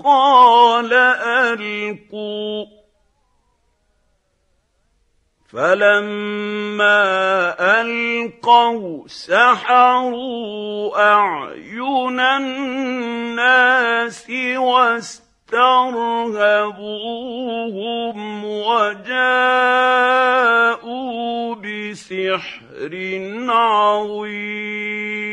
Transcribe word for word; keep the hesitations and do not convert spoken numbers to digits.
قَالَ أَلْقُوا ۖ فَلَمَّا أَلْقَوْا سَحَرُوا أَعْيُنَ النَّاسِ وَاسْتَرْهَبُوهُمْ وَجَاءُوا بِسِحْرٍ عَظِيمٍ.